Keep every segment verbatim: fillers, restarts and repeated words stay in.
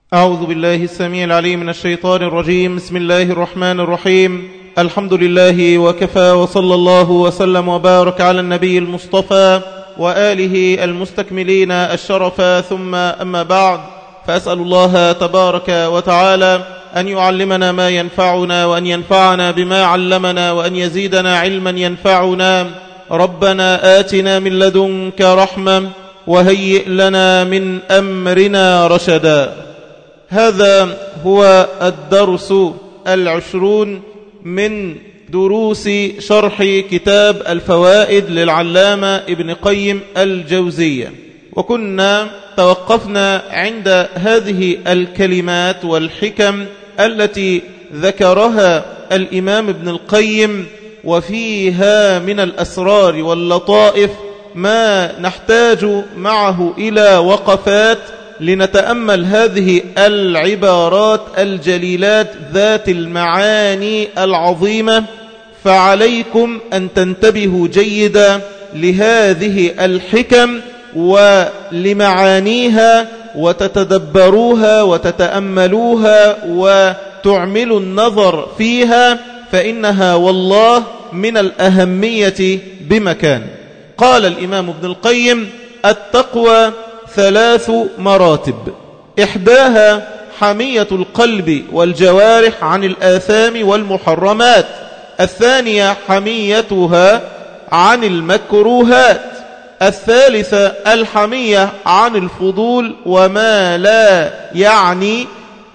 أعوذ بالله السميع العليم من الشيطان الرجيم. بسم الله الرحمن الرحيم. الحمد لله وكفى، وصلى الله وسلم وبارك على النبي المصطفى وآله المستكملين الشرفا، ثم أما بعد، فأسأل الله تبارك وتعالى أن يعلمنا ما ينفعنا، وأن ينفعنا بما علمنا، وأن يزيدنا علما ينفعنا. ربنا آتنا من لدنك رحمة وهيئ لنا من أمرنا رشدا. هذا هو الدرس العشرون من دروس شرح كتاب الفوائد للعلامة ابن قيم الجوزية، وكنا توقفنا عند هذه الكلمات والحكم التي ذكرها الإمام ابن القيم، وفيها من الأسرار واللطائف ما نحتاج معه إلى وقفات لنتأمل هذه العبارات الجليلات ذات المعاني العظيمة. فعليكم أن تنتبهوا جيدا لهذه الحكم ولمعانيها، وتتدبروها وتتأملوها وتعملوا النظر فيها، فإنها والله من الأهمية بمكان. قال الإمام ابن القيم: التقوى ثلاث مراتب، إحداها حمية القلب والجوارح عن الآثام والمحرمات، الثانية حميتها عن المكروهات، الثالثة الحمية عن الفضول وما لا يعني.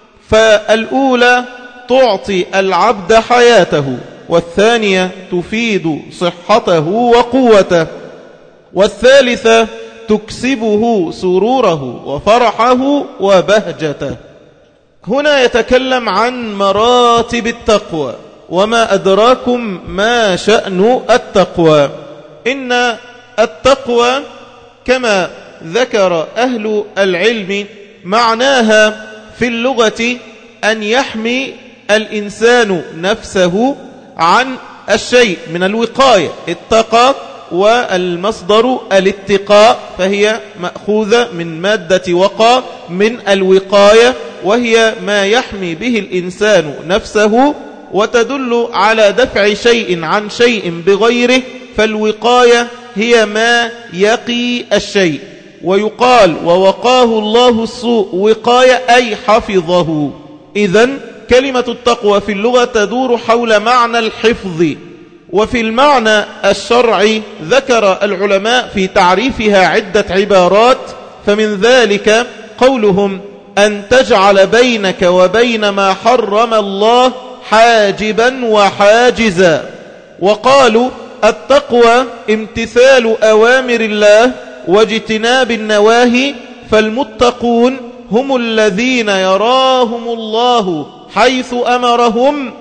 فالأولى تعطي العبد حياته، والثانية تفيد صحته وقوته، والثالثة تكسبه سروره وفرحه وبهجته. هنا يتكلم عن مراتب التقوى، وما أدراكم ما شأن التقوى. إن التقوى كما ذكر أهل العلم معناها في اللغة أن يحمي الإنسان نفسه عن الشيء من الوقاية. اتقى، والمصدر الاتقاء، فهي مأخوذة من مادة وقى من الوقاية، وهي ما يحمي به الإنسان نفسه، وتدل على دفع شيء عن شيء بغيره. فالوقاية هي ما يقي الشيء، ويقال ووقاه الله السوء وقاية أي حفظه. إذن كلمة التقوى في اللغة تدور حول معنى الحفظ. وفي المعنى الشرعي ذكر العلماء في تعريفها عدة عبارات، فمن ذلك قولهم: أن تجعل بينك وبين ما حرم الله حاجبا وحاجزا. وقالوا التقوى امتثال أوامر الله واجتناب النواهي، فالمتقون هم الذين يراهم الله حيث أمرهم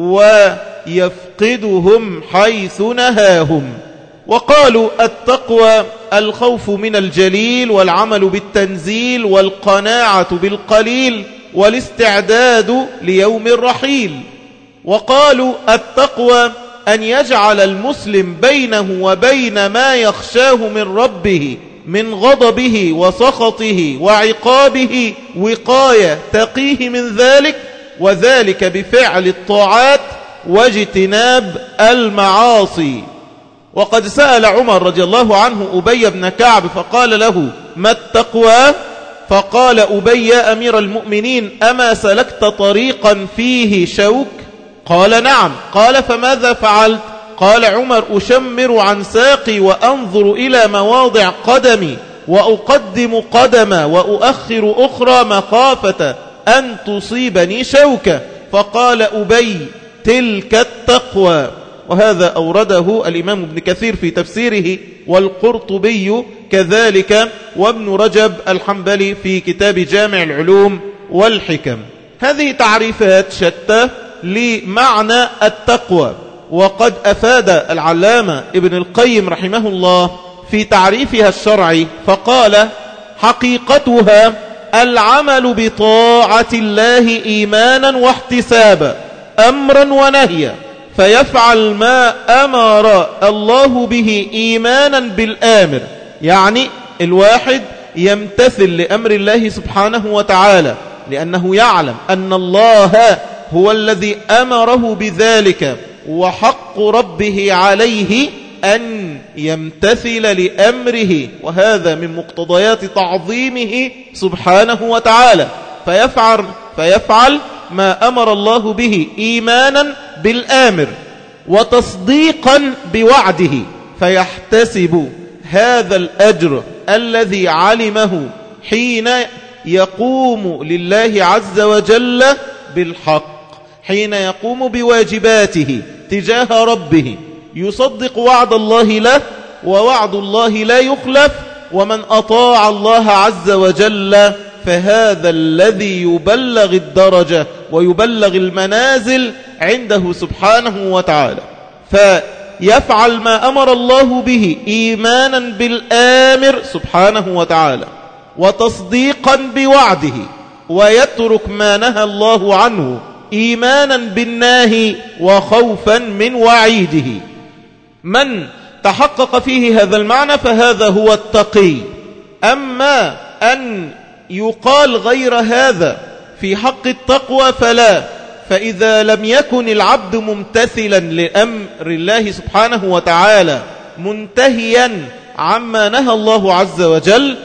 ويفقدهم حيث نهاهم. وقالوا التقوى الخوف من الجليل، والعمل بالتنزيل، والقناعة بالقليل، والاستعداد ليوم الرحيل. وقالوا التقوى أن يجعل المسلم بينه وبين ما يخشاه من ربه من غضبه وسخطه وعقابه وقاية تقيه من ذلك، وذلك بفعل الطاعات واجتناب المعاصي. وقد سأل عمر رضي الله عنه أبي بن كعب فقال له: ما التقوى؟ فقال أبي: يا أمير المؤمنين، أما سلكت طريقا فيه شوك؟ قال: نعم. قال: فماذا فعلت؟ قال عمر: أشمر عن ساقي وأنظر إلى مواضع قدمي، وأقدم قدما وأؤخر أخرى مخافة أن تصيبني شوكة. فقال أبي: تلك التقوى. وهذا أورده الإمام ابن كثير في تفسيره، والقرطبي كذلك، وابن رجب الحنبلي في كتاب جامع العلوم والحكم. هذه تعريفات شتى لمعنى التقوى، وقد أفاد العلامة ابن القيم رحمه الله في تعريفها الشرعي فقال: حقيقتها العمل بطاعة الله إيمانا واحتسابا، أمرا ونهيا، فيفعل ما أمر الله به إيمانا بالآمر. يعني الواحد يمتثل لأمر الله سبحانه وتعالى لأنه يعلم أن الله هو الذي أمره بذلك، وحق ربه عليه أن يمتثل لأمره، وهذا من مقتضيات تعظيمه سبحانه وتعالى، فيفعل, فيفعل ما أمر الله به إيمانا بالآمر وتصديقا بوعده، فيحتسب هذا الأجر الذي علمه حين يقوم لله عز وجل بالحق، حين يقوم بواجباته تجاه ربه، يصدق وعد الله له، ووعد الله لا يخلف، ومن أطاع الله عز وجل فهذا الذي يبلغ الدرجة ويبلغ المنازل عنده سبحانه وتعالى. فيفعل ما أمر الله به إيمانا بالآمر سبحانه وتعالى وتصديقا بوعده، ويترك ما نهى الله عنه إيمانا بالناهي وخوفا من وعيده. من تحقق فيه هذا المعنى فهذا هو التقي. أما أن يقال غير هذا في حق التقوى فلا، فإذا لم يكن العبد ممتثلا لأمر الله سبحانه وتعالى منتهيا عما نهى الله عز وجل،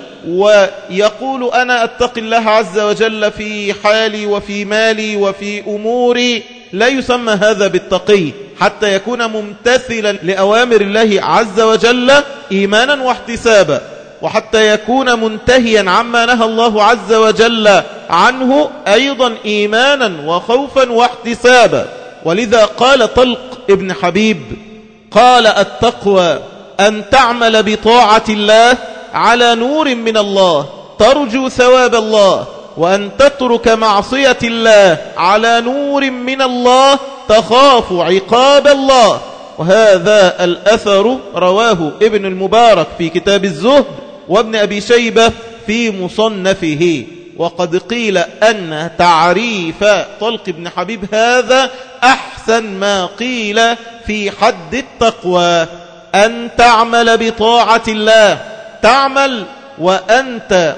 ويقول أنا أتقي الله عز وجل في حالي وفي مالي وفي أموري، لا يسمى هذا بالتقي حتى يكون ممتثلا لأوامر الله عز وجل إيمانا واحتسابا، وحتى يكون منتهيا عما نهى الله عز وجل عنه أيضا إيمانا وخوفا واحتسابا. ولذا قال طلق ابن حبيب قال التقوى أن تعمل بطاعة الله على نور من الله ترجو ثواب الله، وأن تترك معصية الله على نور من الله تخاف عقاب الله. وهذا الأثر رواه ابن المبارك في كتاب الزهد، وابن أبي شيبة في مصنفه. وقد قيل أن تعريف طلق ابن حبيب هذا أحسن ما قيل في حد التقوى، أن تعمل بطاعة الله، تعمل وأنت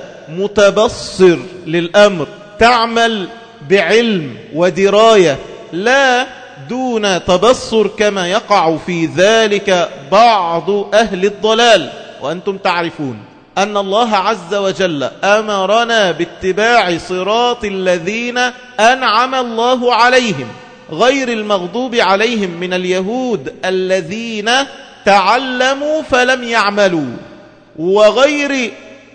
متبصر للأمر، تعمل بعلم ودراية لا دون تبصر كما يقع في ذلك بعض أهل الضلال. وأنتم تعرفون أن الله عز وجل أمرنا باتباع صراط الذين أنعم الله عليهم غير المغضوب عليهم من اليهود الذين تعلموا فلم يعملوا، وغير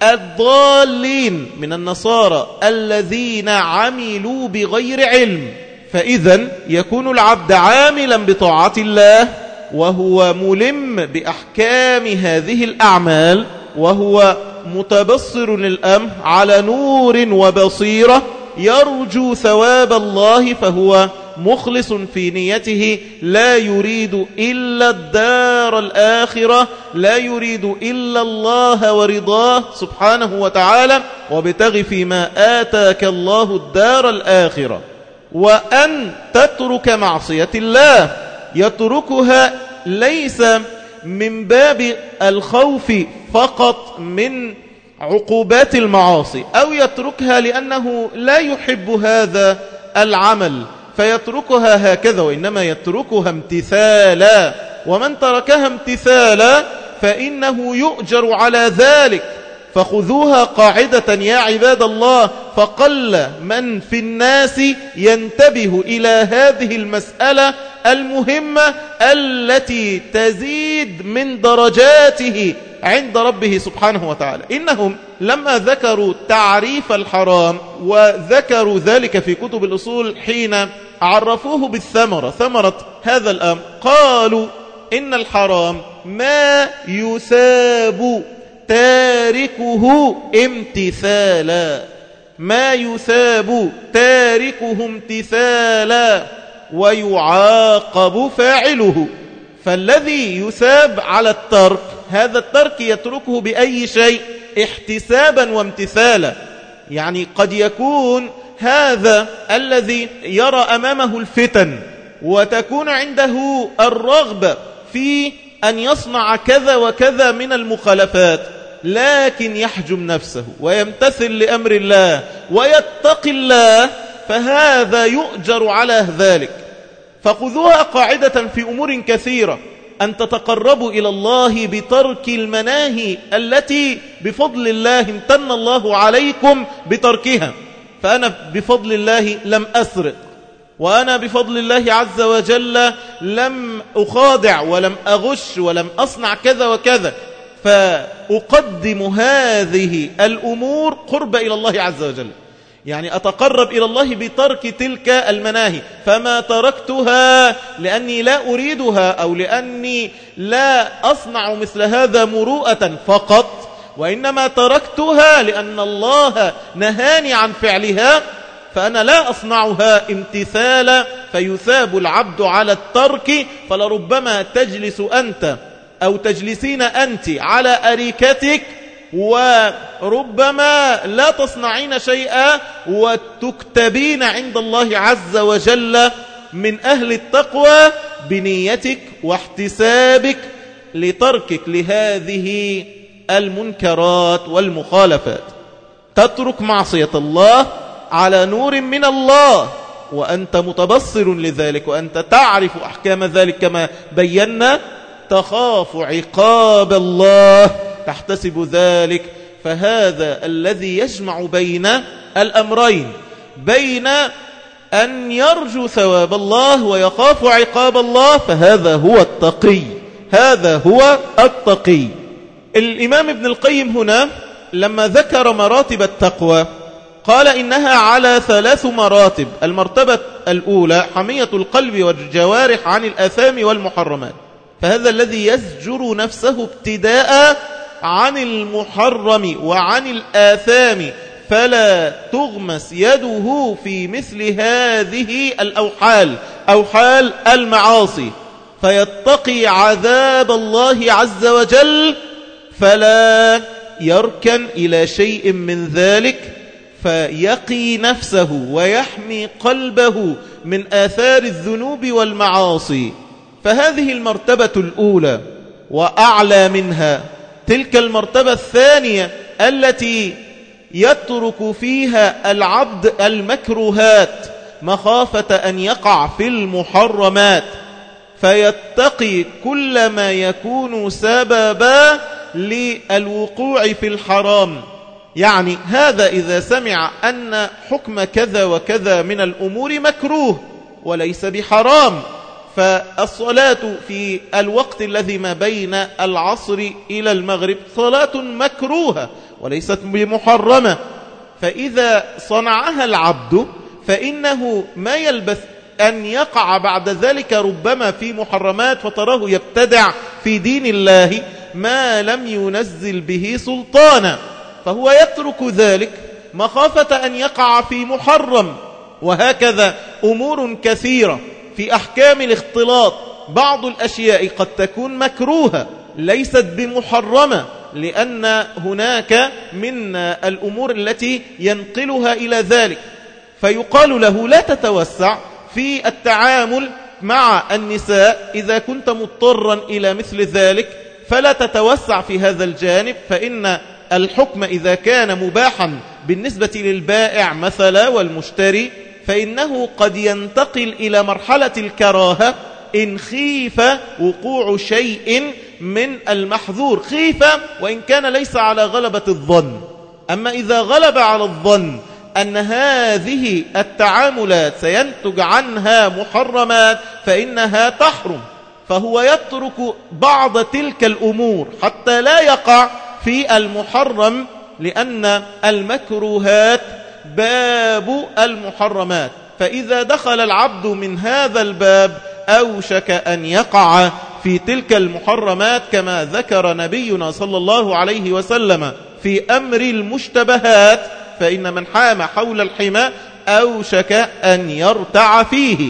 الضالين من النصارى الذين عملوا بغير علم. فإذا يكون العبد عاملا بطاعة الله وهو ملم بأحكام هذه الأعمال، وهو متبصر للأمر على نور وبصيرة، يرجو ثواب الله، فهو مخلص في نيته، لا يريد إلا الدار الآخرة، لا يريد إلا الله ورضاه سبحانه وتعالى، وابتغ فيما آتاك الله الدار الآخرة. وأن تترك معصية الله، يتركها ليس من باب الخوف فقط من عقوبات المعاصي، أو يتركها لأنه لا يحب هذا العمل فيتركها هكذا، وإنما يتركها امتثالا. ومن تركها امتثالا فإنه يؤجر على ذلك. فخذوها قاعدة يا عباد الله، فقل من في الناس ينتبه إلى هذه المسألة المهمة التي تزيد من درجاته عند ربه سبحانه وتعالى. إنهم لما ذكروا تعريف الحرام وذكروا ذلك في كتب الأصول حين عرفوه بالثمرة، ثمرة هذا الأمر، قالوا إن الحرام ما يثاب تاركه امتثالا، ما يثاب تاركه امتثالا ويعاقب فاعله. فالذي يثاب على الترك، هذا الترك يتركه بأي شيء؟ احتسابا وامتثالا. يعني قد يكون هذا الذي يرى أمامه الفتن وتكون عنده الرغبة في أن يصنع كذا وكذا من المخالفات، لكن يحجم نفسه ويمتثل لأمر الله ويتقي الله، فهذا يؤجر على ذلك. فخذوها قاعدة في أمور كثيرة، أن تتقربوا إلى الله بترك المناهي التي بفضل الله امتن الله عليكم بتركها. فأنا بفضل الله لم أسرق، وأنا بفضل الله عز وجل لم أخادع ولم أغش ولم أصنع كذا وكذا، فأقدم هذه الأمور قرب إلى الله عز وجل، يعني أتقرب إلى الله بترك تلك المناهي. فما تركتها لأني لا أريدها أو لأني لا أصنع مثل هذا مروءة فقط، وإنما تركتها لأن الله نهاني عن فعلها، فأنا لا أصنعها امتثالا، فيثاب العبد على الترك. فلربما تجلس أنت أو تجلسين أنت على أريكتك وربما لا تصنعين شيئا وتكتبين عند الله عز وجل من أهل التقوى بنيتك واحتسابك لتركك لهذه المنكرات والمخالفات. تترك معصية الله على نور من الله وأنت متبصر لذلك وأنت تعرف أحكام ذلك كما بينا، تخاف عقاب الله، تحتسب ذلك. فهذا الذي يجمع بين الأمرين، بين أن يرجو ثواب الله ويخاف عقاب الله، فهذا هو التقي، هذا هو التقي. الإمام ابن القيم هنا لما ذكر مراتب التقوى قال إنها على ثلاث مراتب. المرتبة الأولى حمية القلب والجوارح عن الآثام والمحرمات، فهذا الذي يزجر نفسه ابتداء عن المحرم وعن الآثام، فلا تغمس يده في مثل هذه الأوحال، أوحال المعاصي، فيتقي عذاب الله عز وجل، فلا يركن إلى شيء من ذلك، فيقي نفسه ويحمي قلبه من آثار الذنوب والمعاصي. فهذه المرتبة الأولى. وأعلى منها تلك المرتبة الثانية التي يترك فيها العبد المكروهات مخافة أن يقع في المحرمات، فيتقي كل ما يكون سببا للوقوع في الحرام. يعني هذا إذا سمع أن حكم كذا وكذا من الأمور مكروه وليس بحرام، فالصلاة في الوقت الذي ما بين العصر إلى المغرب صلاة مكروهة وليست بمحرمة، فإذا صنعها العبد فإنه ما يلبث أن يقع بعد ذلك ربما في محرمات، فتراه يبتدع في دين الله ما لم ينزل به سلطانا، فهو يترك ذلك مخافة أن يقع في محرم. وهكذا أمور كثيرة في أحكام الاختلاط، بعض الأشياء قد تكون مكروهة ليست بمحرمة، لأن هناك من الأمور التي ينقلها إلى ذلك، فيقال له لا تتوسع في التعامل مع النساء، إذا كنت مضطرا إلى مثل ذلك فلا تتوسع في هذا الجانب، فإن الحكم إذا كان مباحا بالنسبة للبائع مثلا والمشتري، فإنه قد ينتقل إلى مرحلة الكراهة إن خيف وقوع شيء من المحظور، خيف وإن كان ليس على غلبة الظن. أما إذا غلب على الظن أن هذه التعاملات سينتج عنها محرمات فإنها تحرم، فهو يترك بعض تلك الأمور حتى لا يقع في المحرم، لأن المكروهات باب المحرمات، فإذا دخل العبد من هذا الباب أوشك أن يقع في تلك المحرمات، كما ذكر نبينا صلى الله عليه وسلم في أمر المشتبهات، فإن من حام حول الحمى أوشك أن يرتع فيه.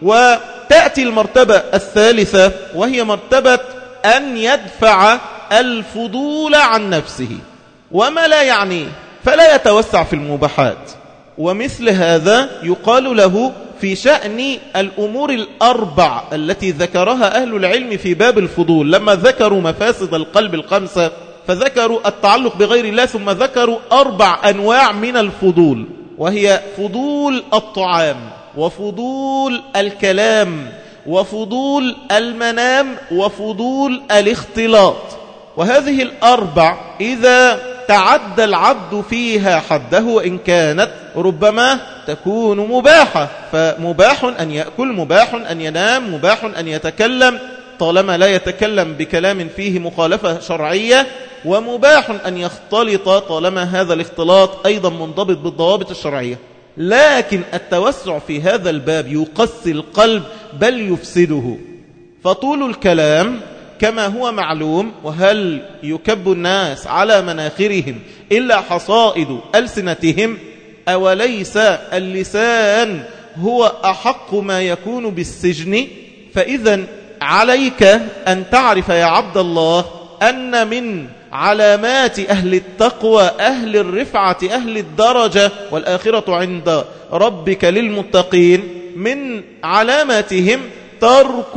وتأتي المرتبة الثالثة وهي مرتبة أن يدفع الفضول عن نفسه وما لا يعنيه، فلا يتوسع في المباحات. ومثل هذا يقال له في شأن الأمور الأربع التي ذكرها أهل العلم في باب الفضول، لما ذكروا مفاسد القلب الخمسة فذكروا التعلق بغير الله، ثم ذكروا أربع أنواع من الفضول، وهي فضول الطعام وفضول الكلام وفضول المنام وفضول الاختلاط. وهذه الأربع إذا تعدى العبد فيها حده، وإن كانت ربما تكون مباحة، فمباح أن يأكل، مباح أن ينام، مباح أن يتكلم طالما لا يتكلم بكلام فيه مخالفة شرعية، ومباح أن يختلط طالما هذا الاختلاط أيضا منضبط بالضوابط الشرعية. لكن التوسع في هذا الباب يقسي القلب بل يفسده. فطول الكلام كما هو معلوم، وهل يكب الناس على مناخرهم إلا حصائد ألسنتهم؟ أوليس اللسان هو أحق ما يكون بالسجن؟ فإذا عليك أن تعرف يا عبد الله أن من علامات أهل التقوى، أهل الرفعة، أهل الدرجة والآخرة عند ربك للمتقين، من علاماتهم ترك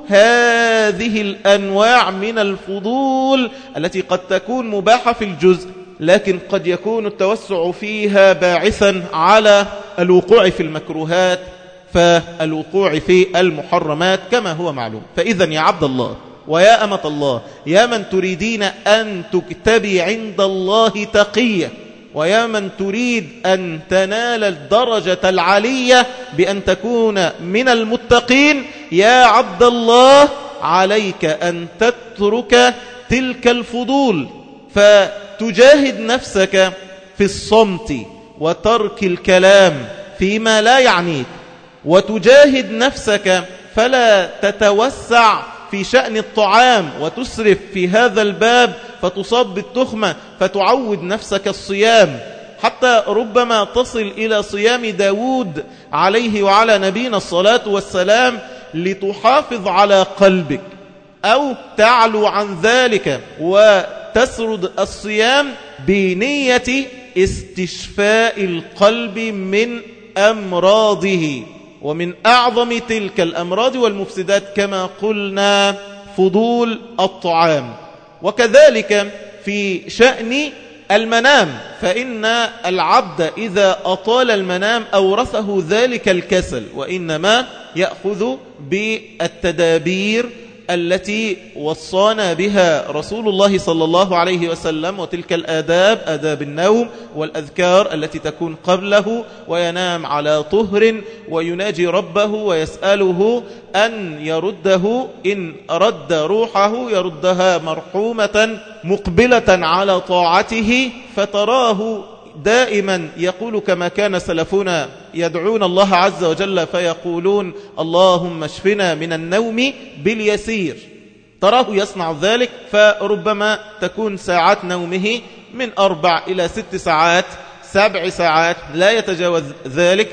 هذه الأنواع من الفضول التي قد تكون مباحة في الجزء، لكن قد يكون التوسع فيها باعثا على الوقوع في المكروهات، فالوقوع في المحرمات كما هو معلوم. فإذا يا عبد الله ويا أمة الله، يا من تريدين أن تكتبي عند الله تقية، ويا من تريد أن تنال الدرجة العالية بأن تكون من المتقين، يا عبد الله عليك أن تترك تلك الفضول، فتجاهد نفسك في الصمت وترك الكلام فيما لا يعنيك، وتجاهد نفسك فلا تتوسع في شأن الطعام وتسرف في هذا الباب فتصاب بالتخمة، فتعود نفسك الصيام، حتى ربما تصل إلى صيام داود عليه وعلى نبينا الصلاة والسلام لتحافظ على قلبك، أو تعلو عن ذلك وتسرد الصيام بنية استشفاء القلب من أمراضه. ومن أعظم تلك الأمراض والمفسدات كما قلنا فضول الطعام. وكذلك في شأن المنام، فإن العبد إذا أطال المنام أورثه ذلك الكسل، وإنما يأخذ بالتدابير التي وصانا بها رسول الله صلى الله عليه وسلم، وتلك الآداب، آداب النوم والأذكار التي تكون قبله، وينام على طهر ويناجي ربه ويسأله أن يرده، إن رد روحه يردها مرحومة مقبلة على طاعته، فتراه دائما يقول كما كان سلفنا يدعون الله عز وجل فيقولون اللهم اشفنا من النوم باليسير، تراه يصنع ذلك، فربما تكون ساعات نومه من أربع إلى ست ساعات، سبع ساعات لا يتجاوز ذلك.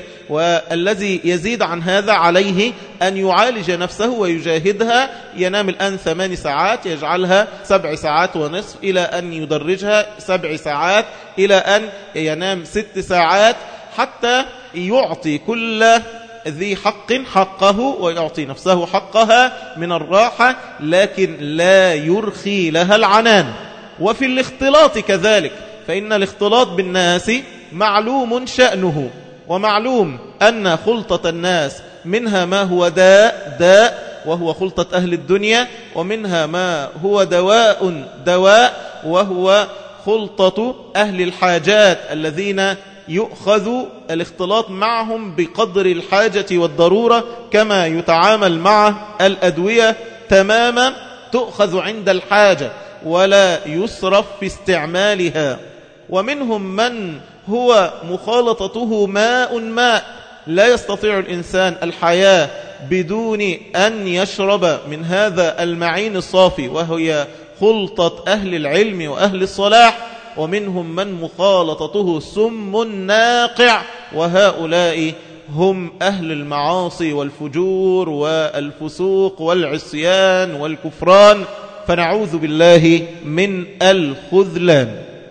والذي يزيد عن هذا عليه أن يعالج نفسه ويجاهدها، ينام الآن ثمان ساعات يجعلها سبع ساعات ونصف، إلى أن يدرجها سبع ساعات، إلى أن ينام ست ساعات، حتى يعطي كل ذي حق حقه ويعطي نفسه حقها من الراحة، لكن لا يرخي لها العنان. وفي الاختلاط كذلك، فإن الاختلاط بالناس معلوم شأنه، ومعلوم أن خلطة الناس منها ما هو داء داء وهو خلطة أهل الدنيا، ومنها ما هو دواء دواء وهو خلطة أهل الحاجات الذين يؤخذ الاختلاط معهم بقدر الحاجة والضرورة، كما يتعامل مع الأدوية تماما، تؤخذ عند الحاجة ولا يسرف في استعمالها. ومنهم من هو مخالطته ماء ماء، لا يستطيع الإنسان الحياة بدون أن يشرب من هذا المعين الصافي، وهي خلطة أهل العلم وأهل الصلاح. ومنهم من مخالطته سم ناقع، وهؤلاء هم أهل المعاصي والفجور والفسوق والعصيان والكفران، فنعوذ بالله من الخذلان.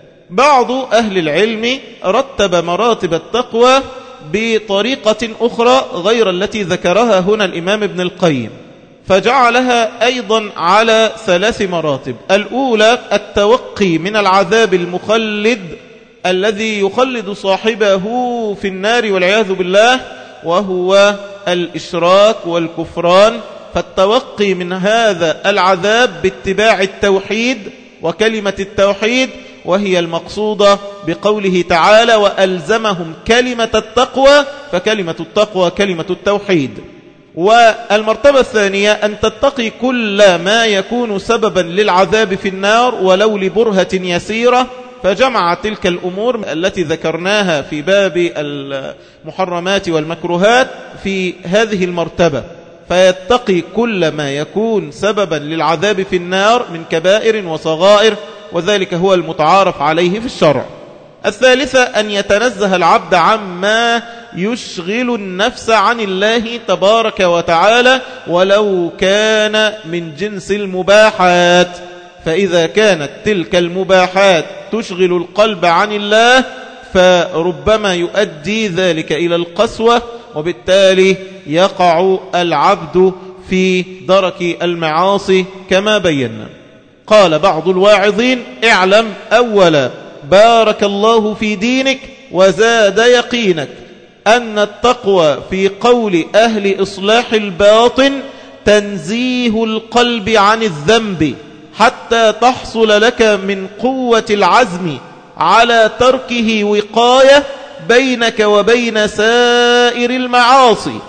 بعض أهل العلم رتب مراتب التقوى بطريقة أخرى غير التي ذكرها هنا الإمام ابن القيم، فجعلها أيضا على ثلاث مراتب. الأولى التوقي من العذاب المخلد الذي يخلد صاحبه في النار والعياذ بالله، وهو الإشراك والكفران، فالتوقي من هذا العذاب باتباع التوحيد وكلمة التوحيد، وهي المقصودة بقوله تعالى وألزمهم كلمة التقوى، فكلمة التقوى كلمة التوحيد. والمرتبة الثانية أن تتقي كل ما يكون سببا للعذاب في النار ولو لبرهة يسيرة، فجمع تلك الأمور التي ذكرناها في باب المحرمات والمكروهات في هذه المرتبة، فيتقي كل ما يكون سببا للعذاب في النار من كبائر وصغائر، وذلك هو المتعارف عليه في الشرع. الثالثة أن يتنزه العبد عما يشغل النفس عن الله تبارك وتعالى ولو كان من جنس المباحات، فإذا كانت تلك المباحات تشغل القلب عن الله فربما يؤدي ذلك إلى القسوة، وبالتالي يقع العبد في درك المعاصي كما بينا. قال بعض الواعظين اعلم أولا بارك الله في دينك وزاد يقينك أن التقوى في قول أهل إصلاح الباطن تنزيه القلب عن الذنب حتى تحصل لك من قوة العزم على تركه وقاية بينك وبين سائر المعاصي،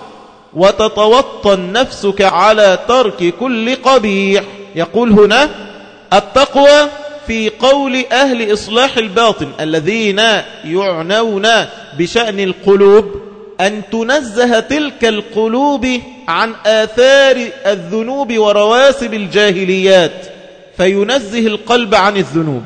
وتتوطن نفسك على ترك كل قبيح. يقول هنا التقوى في قول أهل إصلاح الباطن الذين يعنون بشأن القلوب أن تنزه تلك القلوب عن آثار الذنوب ورواسب الجاهليات، فينزه القلب عن الذنوب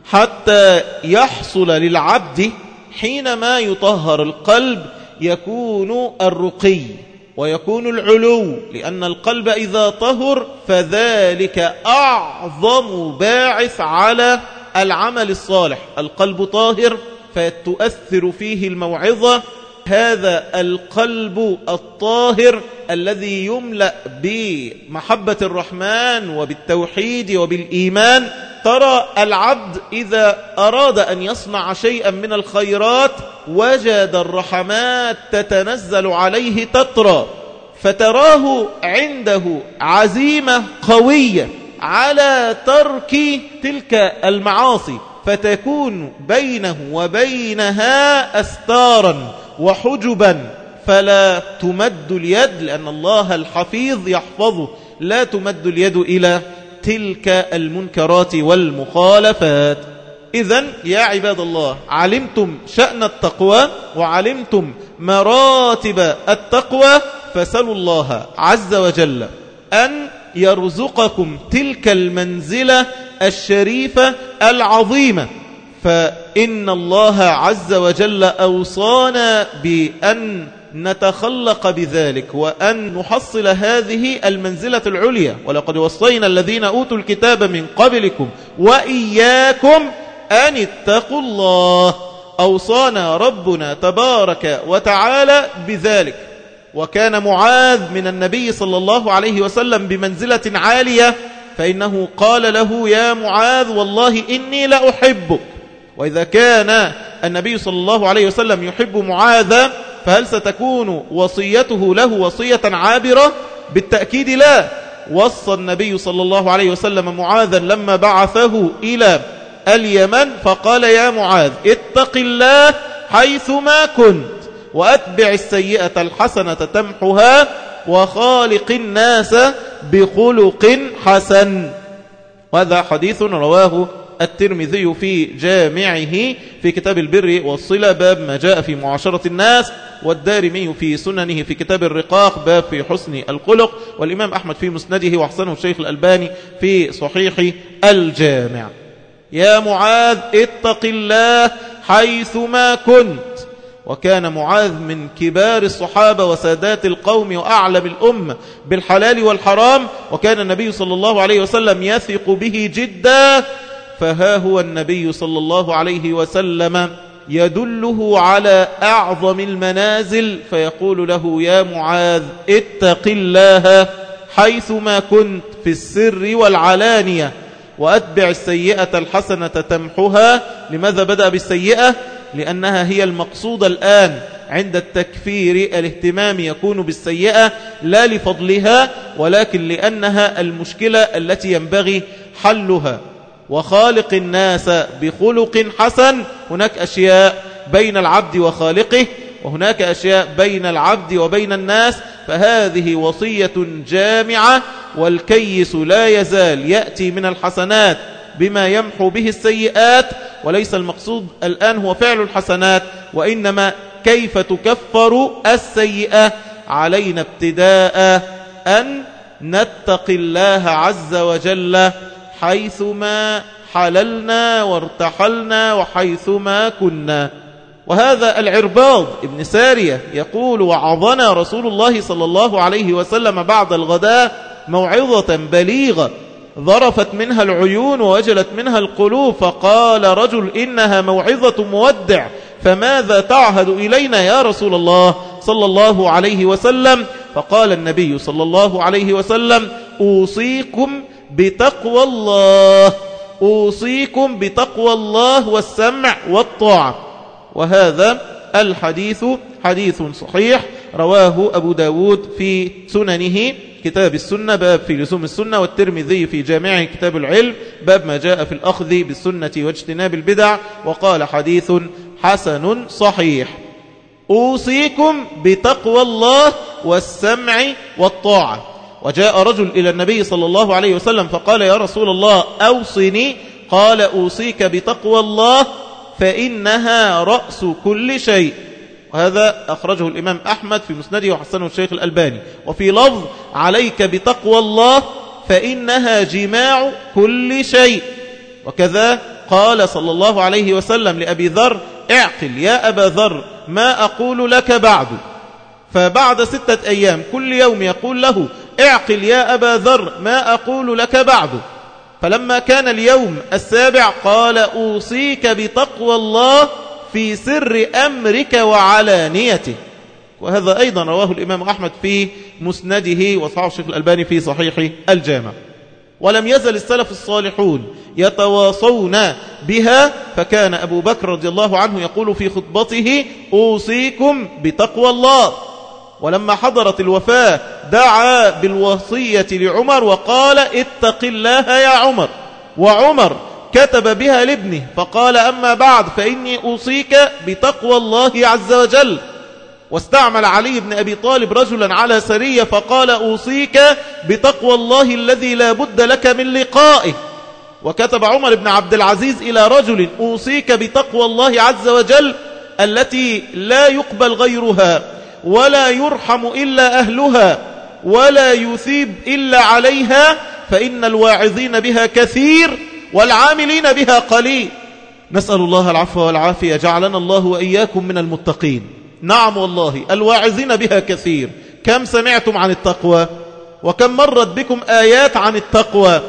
حتى يحصل للعبد حينما يطهر القلب يكون الرقي ويكون العلو، لأن القلب إذا طهر فذلك أعظم باعث على العمل الصالح. القلب طاهر فتؤثر فيه الموعظة، هذا القلب الطاهر الذي يملأ بمحبة الرحمن وبالتوحيد وبالإيمان. ترى العبد إذا أراد أن يصنع شيئا من الخيرات وجد الرحمات تتنزل عليه تترى، فتراه عنده عزيمة قوية على ترك تلك المعاصي، فتكون بينه وبينها أستارا وحجبا، فلا تمد اليد لأن الله الحفيظ يحفظه، لا تمد اليد إلى تلك المنكرات والمخالفات. إذن يا عباد الله علمتم شأن التقوى وعلمتم مراتب التقوى، فسلوا الله عز وجل أن يرزقكم تلك المنزلة الشريفة العظيمة، فإن الله عز وجل أوصانا بأن نتخلق بذلك وأن نحصل هذه المنزلة العليا. ولقد وصينا الذين أوتوا الكتاب من قبلكم وإياكم أن اتقوا الله، أوصانا ربنا تبارك وتعالى بذلك. وكان معاذ من النبي صلى الله عليه وسلم بمنزلة عالية، فإنه قال له يا معاذ والله إني لأحبك. وإذا كان النبي صلى الله عليه وسلم يحب معاذ فهل ستكون وصيته له وصية عابرة؟ بالتأكيد لا. وصى النبي صلى الله عليه وسلم معاذا لما بعثه إلى اليمن فقال يا معاذ اتق الله حيثما كنت وأتبع السيئة الحسنة تمحها وخالق الناس بخلق حسن. وهذا حديث رواه الترمذي في جامعه في كتاب البر والصلة باب ما جاء في معاشرة الناس، والدارمي في سننه في كتاب الرقاق باب في حسن الخلق، والإمام أحمد في مسنده وحسنه الشيخ الألباني في صحيح الجامع. يا معاذ اتق الله حيثما كنت. وكان معاذ من كبار الصحابة وسادات القوم وأعلم الأمة بالحلال والحرام، وكان النبي صلى الله عليه وسلم يثق به جدا، فها هو النبي صلى الله عليه وسلم يدله على أعظم المنازل فيقول له يا معاذ اتق الله حيثما كنت في السر والعلانية، وأتبع السيئة الحسنة تمحها. لماذا بدأ بالسيئة؟ لأنها هي المقصود الآن عند التكفير، الاهتمام يكون بالسيئة لا لفضلها ولكن لأنها المشكلة التي ينبغي حلها. وخالق الناس بخلق حسن، هناك أشياء بين العبد وخالقه، وهناك أشياء بين العبد وبين الناس، فهذه وصية جامعة. والكيس لا يزال يأتي من الحسنات بما يمحو به السيئات، وليس المقصود الآن هو فعل الحسنات، وإنما كيف تكفر السيئة. علينا ابتداء أن نتقي الله عز وجل حيثما حللنا وارتحلنا وحيثما كنا. وهذا العرباض ابن سارية يقول: وعظنا رسول الله صلى الله عليه وسلم بعد الغداء موعظة بليغة ظرفت منها العيون ووجلت منها القلوب، فقال رجل: إنها موعظة مودع، فماذا تعهد إلينا يا رسول الله صلى الله عليه وسلم؟ فقال النبي صلى الله عليه وسلم: أوصيكم بتقوى الله، أوصيكم بتقوى الله والسمع والطاعة. وهذا الحديث حديث صحيح رواه أبو داود في سننه كتاب السنة باب في لزوم السنة، والترمذي في جامعه كتاب العلم باب ما جاء في الأخذ بالسنة واجتناب البدع، وقال حديث حسن صحيح. أوصيكم بتقوى الله والسمع والطاعة. وجاء رجل إلى النبي صلى الله عليه وسلم فقال: يا رسول الله أوصني. قال: أوصيك بتقوى الله فإنها رأس كل شيء. وهذا أخرجه الإمام أحمد في مسنده وحسنه الشيخ الألباني. وفي لفظ: عليك بتقوى الله فإنها جماع كل شيء. وكذا قال صلى الله عليه وسلم لأبي ذر: اعقل يا أبا ذر ما أقول لك بعد. فبعد ستة أيام كل يوم يقول له: اعقل يا أبا ذر ما أقول لك بعد. فلما كان اليوم السابع قال: أوصيك بتقوى الله في سر أمرك وعلانيته. وهذا أيضا رواه الإمام أحمد في مسنده، وصححه الشيخ الألباني في صحيح الجامع. ولم يزل السلف الصالحون يتواصون بها، فكان أبو بكر رضي الله عنه يقول في خطبته: أوصيكم بتقوى الله. ولما حضرت الوفاة دعا بالوصية لعمر وقال: اتق الله يا عمر. وعمر كتب بها لابنه فقال: أما بعد فإني أوصيك بتقوى الله عز وجل. واستعمل علي بن أبي طالب رجلا على سرية فقال: أوصيك بتقوى الله الذي لا بد لك من لقائه. وكتب عمر بن عبد العزيز إلى رجل: أوصيك بتقوى الله عز وجل التي لا يقبل غيرها، ولا يرحم إلا أهلها، ولا يثيب إلا عليها، فإن الواعظين بها كثير والعاملين بها قليل. نسأل الله العفو والعافية، جعلنا الله وإياكم من المتقين. نعم والله الواعظين بها كثير. كم سمعتم عن التقوى، وكم مرت بكم آيات عن التقوى،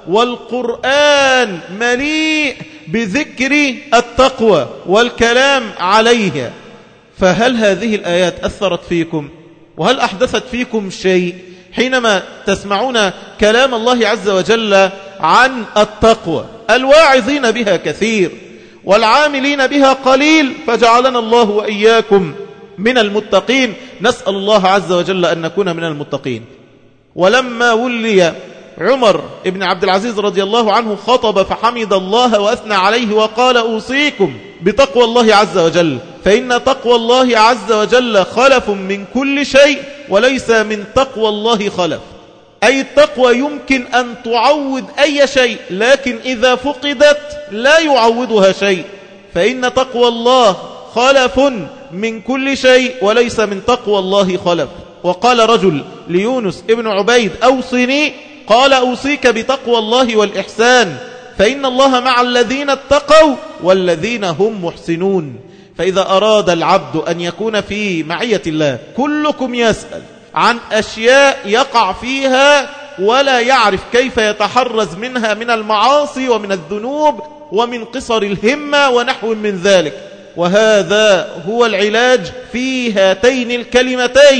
والقرآن مليء بذكر التقوى والكلام عليها. فهل هذه الآيات أثرت فيكم؟ وهل أحدثت فيكم شيء حينما تسمعون كلام الله عز وجل عن التقوى؟ الواعظين بها كثير والعاملين بها قليل، فجعلنا الله وإياكم من المتقين. نسأل الله عز وجل أن نكون من المتقين. ولما ولي عمر بن عبد العزيز رضي الله عنه خطب فحمد الله وأثنى عليه وقال: أوصيكم بتقوى الله عز وجل، فإن تقوى الله عز وجل خلف من كل شيء، وليس من تقوى الله خلف. أي التقوى يمكن أن تعوض أي شيء، لكن إذا فقدت لا يعوضها شيء. فإن تقوى الله خلف من كل شيء، وليس من تقوى الله خلف. وقال رجل ليونس ابن عبيد: أوصني. قال: أوصيك بتقوى الله والإحسان، فإن الله مع الذين اتقوا والذين هم محسنون. فإذا أراد العبد أن يكون في معية الله، كلكم يسأل عن أشياء يقع فيها ولا يعرف كيف يتحرز منها من المعاصي ومن الذنوب ومن قصر الهمة ونحو من ذلك. وهذا هو العلاج في هاتين الكلمتين: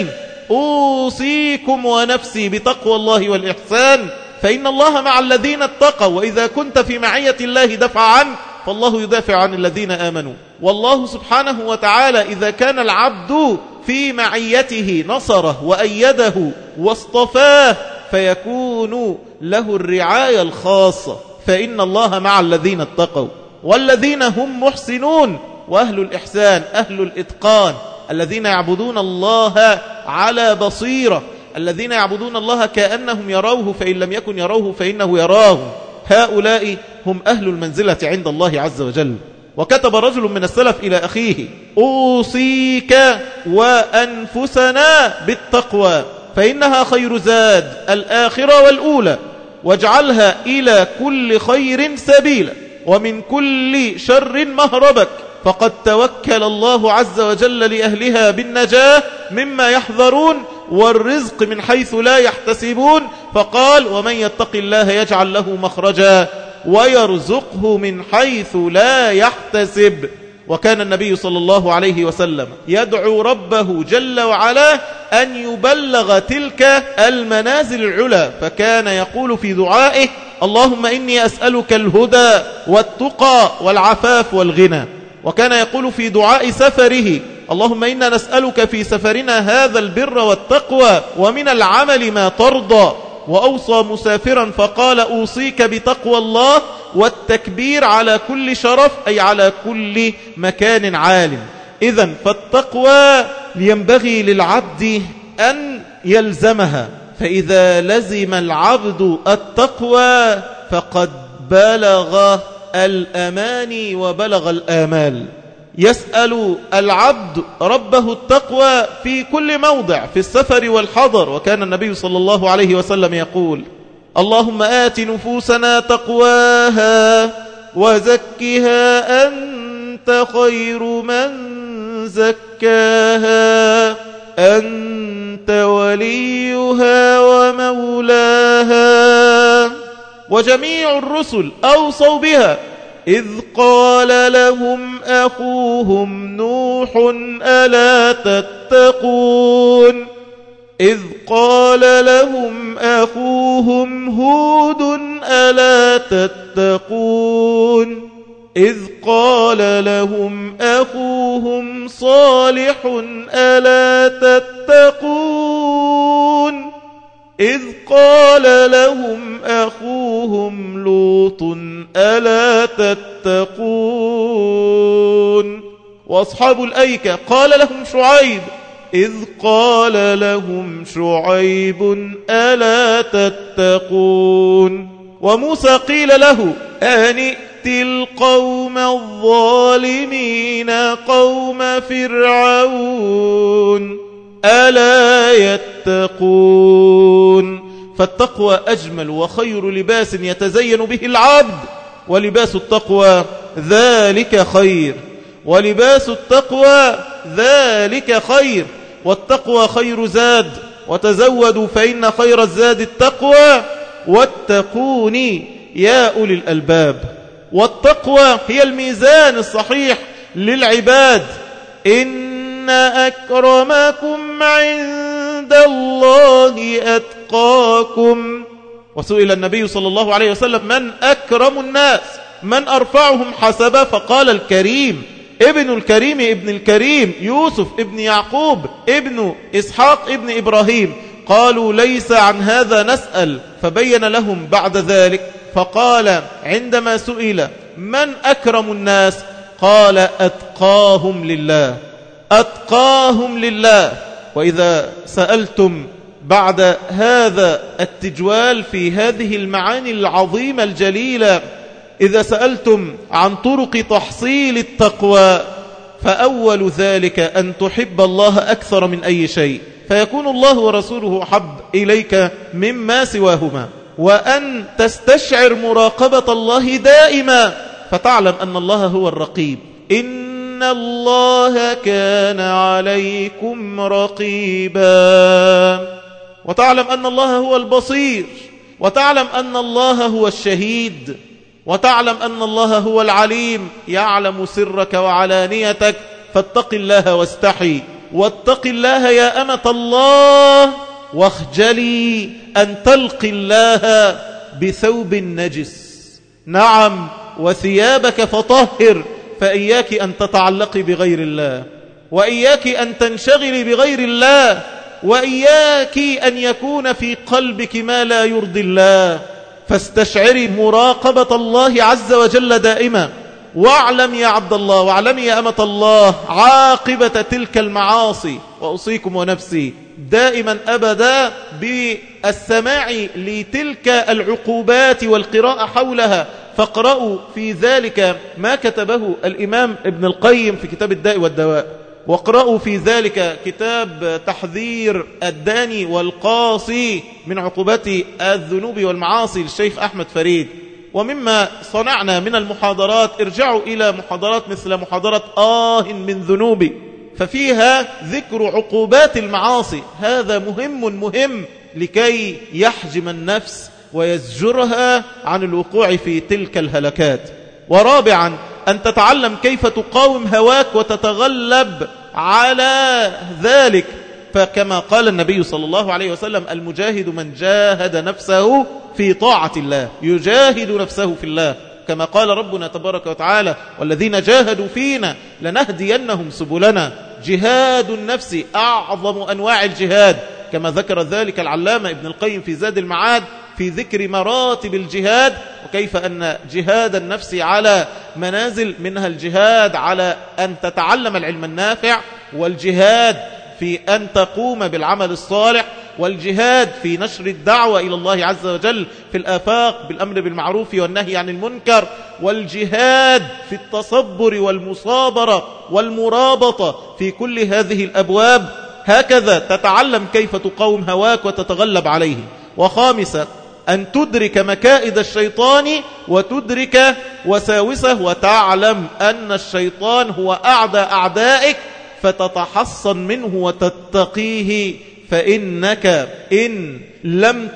أوصيكم ونفسي بتقوى الله والإحسان، فإن الله مع الذين اتقوا، وإذا كنت في معية الله دفع عنك فالله يدافع عن الذين آمنوا. والله سبحانه وتعالى إذا كان العبد في معيته نصره وأيده واصطفاه فيكون له الرعاية الخاصة، فإن الله مع الذين اتقوا والذين هم محسنون. وأهل الإحسان أهل الإتقان الذين يعبدون الله على بصيرة، الذين يعبدون الله كأنهم يروه فإن لم يكن يروه فإنه يراه، هؤلاء هم أهل المنزلة عند الله عز وجل. وكتب رجل من السلف إلى أخيه: أوصيك وأنفسنا بالتقوى فإنها خير زاد الآخرة والأولى، واجعلها إلى كل خير سبيلا ومن كل شر مهربك، فقد توكل الله عز وجل لأهلها بالنجاة مما يحذرون والرزق من حيث لا يحتسبون، فقال: ومن يتق الله يجعل له مخرجا ويرزقه من حيث لا يحتسب. وكان النبي صلى الله عليه وسلم يدعو ربه جل وعلا أن يبلغ تلك المنازل العلى، فكان يقول في دعائه: اللهم إني أسألك الهدى والتقى والعفاف والغنى. وكان يقول في دعاء سفره: اللهم إنا نسألك في سفرنا هذا البر والتقوى ومن العمل ما ترضى. وأوصى مسافرا فقال: أوصيك بتقوى الله والتكبير على كل شرف، أي على كل مكان عال. إذن فالتقوى ينبغي للعبد أن يلزمها، فإذا لزم العبد التقوى فقد بلغ الأماني وبلغ الآمال. يسأل العبد ربه التقوى في كل موضع، في السفر والحضر. وكان النبي صلى الله عليه وسلم يقول: اللهم آت نفوسنا تقواها وزكها أنت خير من زكاها أنت وليها ومولاها. وجميع الرسل أوصوا بها، إذ قال لهم أخوهم نوح ألا تتقون إذ قال لهم أخوهم هود ألا تتقون إذ قال لهم أخوهم صالح ألا تتقون إذ قال لهم أخوهم لوط ألا تتقون وأصحاب الأيكة قال لهم شعيب إذ قال لهم شعيب ألا تتقون وموسى قيل له أن ائت القوم الظالمين قوم فرعون ألا يتقون. فالتقوى أجمل وخير لباس يتزين به العبد، ولباس التقوى ذلك خير ولباس التقوى ذلك خير. والتقوى خير زاد، وتزودوا فإن خير الزاد التقوى واتقوني يا أولي الألباب. والتقوى هي الميزان الصحيح للعباد. إن أكرمكم عند الله أتقاكم. وسئل النبي صلى الله عليه وسلم من أكرم الناس، من أرفعهم حسبا، فقال الكريم ابن الكريم ابن الكريم يوسف ابن يعقوب ابن إسحاق ابن إبراهيم. قالوا ليس عن هذا نسأل، فبين لهم بعد ذلك فقال عندما سئل من أكرم الناس قال أتقاهم لله أتقاهم لله. وإذا سألتم بعد هذا التجوال في هذه المعاني العظيمة الجليلة، إذا سألتم عن طرق تحصيل التقوى، فأول ذلك أن تحب الله أكثر من أي شيء، فيكون الله ورسوله أحب إليك مما سواهما، وأن تستشعر مراقبة الله دائما، فتعلم أن الله هو الرقيب. إن الله كان عليكم رقيبا. وتعلم أن الله هو البصير، وتعلم أن الله هو الشهيد، وتعلم أن الله هو العليم يعلم سرك وعلانيتك. فاتق الله واستحي واتق الله يا أمة الله واخجلي أن تلقي الله بثوب نجس. نعم، وثيابك فطهر، فإياك أن تتعلقي بغير الله، وإياك أن تنشغلي بغير الله، وإياك أن يكون في قلبك ما لا يرضي الله. فاستشعري مراقبة الله عز وجل دائما. واعلم يا عبد الله، واعلمي يا أمة الله عاقبة تلك المعاصي. وأوصيكم ونفسي دائما أبدا بالسماع لتلك العقوبات والقراءة حولها. فاقرأوا في ذلك ما كتبه الإمام ابن القيم في كتاب الداء والدواء، واقرأوا في ذلك كتاب تحذير الداني والقاصي من عقوبات الذنوب والمعاصي للشيخ أحمد فريد. ومما صنعنا من المحاضرات ارجعوا إلى محاضرات مثل محاضرة آه من ذنوبي، ففيها ذكر عقوبات المعاصي. هذا مهم مهم لكي يحجم النفس ويزجرها عن الوقوع في تلك الهلكات. ورابعا أن تتعلم كيف تقاوم هواك وتتغلب على ذلك. فكما قال النبي صلى الله عليه وسلم: المجاهد من جاهد نفسه في طاعة الله، يجاهد نفسه في الله، كما قال ربنا تبارك وتعالى: والذين جاهدوا فينا لنهدينهم سبلنا. جهاد النفس أعظم أنواع الجهاد، كما ذكر ذلك العلامة ابن القيم في زاد المعاد في ذكر مراتب الجهاد، وكيف أن جهاد النفس على منازل، منها الجهاد على أن تتعلم العلم النافع، والجهاد في أن تقوم بالعمل الصالح، والجهاد في نشر الدعوة إلى الله عز وجل في الآفاق بالأمر بالمعروف والنهي عن المنكر، والجهاد في التصبر والمصابرة والمرابطة في كل هذه الأبواب. هكذا تتعلم كيف تقاوم هواك وتتغلب عليه. وخامسا أن تدرك مكائد الشيطان وتدرك وساوسه، وتعلم أن الشيطان هو أعدى أعدائك، فتتحصن منه وتتقيه. فإنك إن لم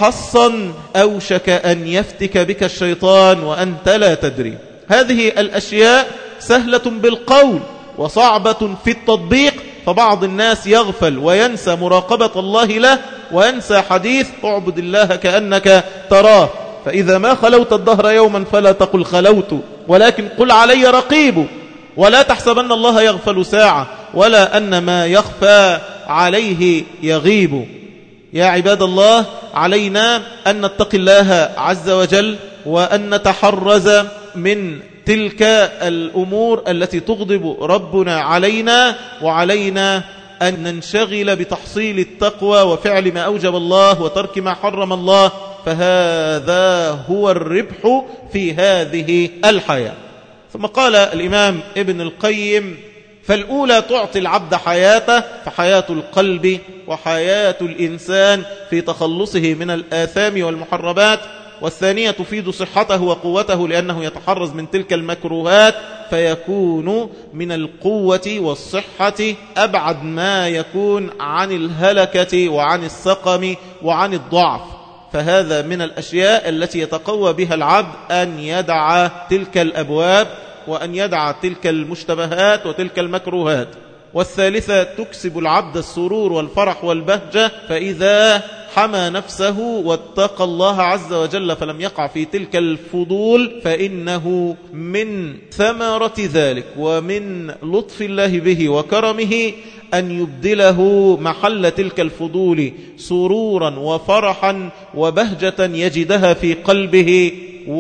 تتحصن أوشك أن يفتك بك الشيطان وأنت لا تدري. هذه الأشياء سهلة بالقول وصعبة في التطبيق، فبعض الناس يغفل وينسى مراقبة الله له، وينسى حديث: اعبد الله كأنك تراه، فإذا ما خلوت الدهر يوما فلا تقل خلوت، ولكن قل علي رقيب. ولا تحسبن الله يغفل ساعة، ولا أن ما يخفى عليه يغيب. يا عباد الله، علينا أن نتقي الله عز وجل، وأن نتحرز من تلك الأمور التي تغضب ربنا علينا، وعلينا أن ننشغل بتحصيل التقوى وفعل ما أوجب الله وترك ما حرم الله، فهذا هو الربح في هذه الحياة. ثم قال الإمام ابن القيم: فالأولى تعطي العبد حياته، فحياة القلب وحياة الإنسان في تخلصه من الآثام والمحرمات. والثانية تفيد صحته وقوته، لأنه يتحرز من تلك المكروهات، فيكون من القوة والصحة أبعد ما يكون عن الهلكة وعن السقم وعن الضعف. فهذا من الأشياء التي يتقوى بها العبد، أن يدع تلك الأبواب، وأن يدع تلك المشتبهات وتلك المكروهات. والثالثة تكسب العبد السرور والفرح والبهجة، فإذا حمى نفسه واتقى الله عز وجل فلم يقع في تلك الفضول، فإنه من ثمرة ذلك ومن لطف الله به وكرمه أن يبدله محل تلك الفضول سرورا وفرحا وبهجة يجدها في قلبه،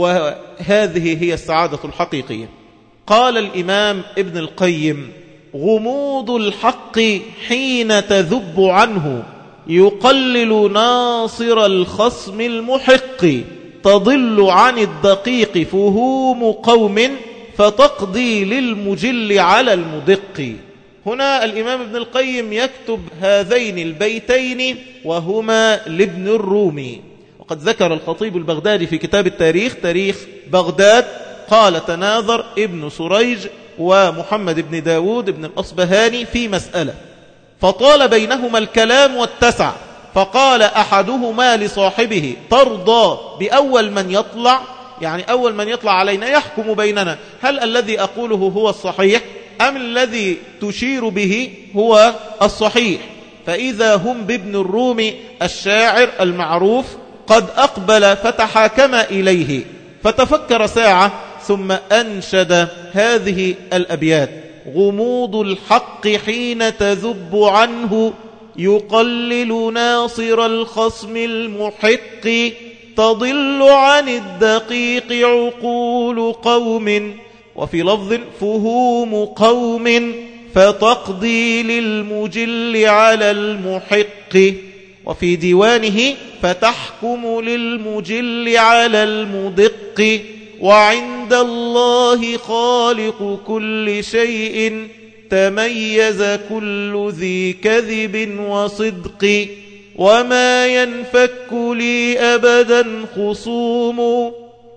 وهذه هي السعادة الحقيقية. قال الإمام ابن القيم: غموض الحق حين تذب عنه يقلل ناصر الخصم المحق، تضل عن الدقيق فهوم قوم فتقضي للمجل على المدق. هنا الإمام ابن القيم يكتب هذين البيتين وهما لابن الرومي. وقد ذكر الخطيب البغدادي في كتاب التاريخ، تاريخ بغداد، قال: تناظر ابن سريج ومحمد بن داود بن الأصبهاني في مسألة، فطال بينهما الكلام واتسع، فقال أحدهما لصاحبه: ترضى بأول من يطلع، يعني أول من يطلع علينا يحكم بيننا، هل الذي أقوله هو الصحيح؟ أم الذي تشير به هو الصحيح؟ فإذا هم بابن الرومي الشاعر المعروف قد أقبل فتحاكم إليه، فتفكر ساعة ثم أنشد هذه الأبيات: غموض الحق حين تذب عنه يقلل ناصر الخصم المحق، تضل عن الدقيق عقول قوم، وفي لفظ فهوم قوم، فتقضي للمجل على المحق، وفي ديوانه فتحكم للمجل على المدق، وعند الله خالق كل شيء تميز كل ذي كذب وصدق، وما ينفك لي أبدا خصوم